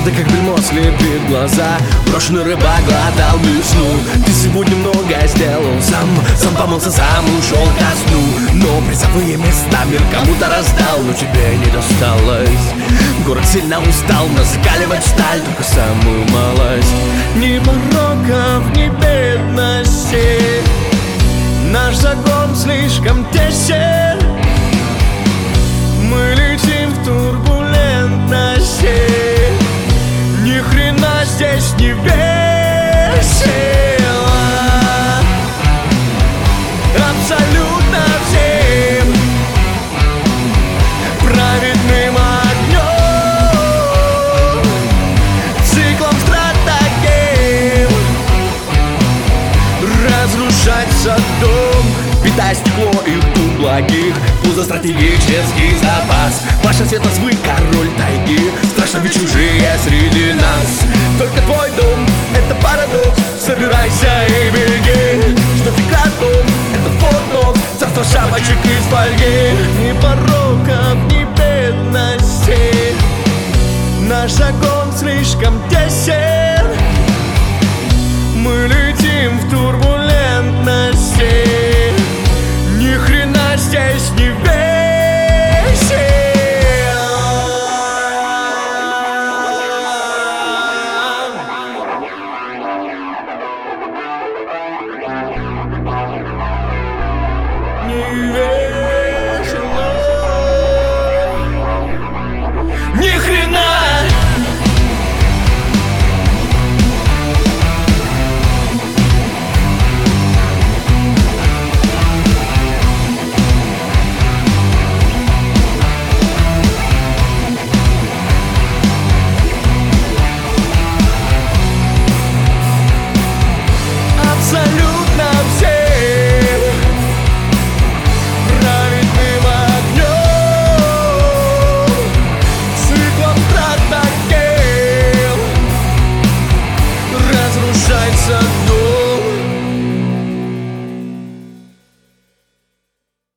Ты как бельмо слепит глаза. Брошенный рыбак глотал весну. Ты сегодня многое сделал сам помылся, сам ушел ко сну. Но призовые места мир кому-то раздал, но тебе не досталось. Город сильно устал закаливать сталь, только самую малость. Ни пороков, ни бедности, наш закон слишком тесен. Мы летим в турбулентности, ни хрена здесь не весело. Абсолютно всем праведным огнем, циклом стратегем разрушать Содом, питая стекло их дум благих. Пузо стратегический запас. Ваша светлость, вы король тайги. Страшно ведь чужие среди нас. Только твой дом — это парадокс. Собирайся и беги. Что фигратом — это форт-нокс. Царство шапочек из фольги. Ни пороков, ни бедности, наш закон слишком тесен. Мы летим в турбулентности, ни хрена здесь не весело. Не весело.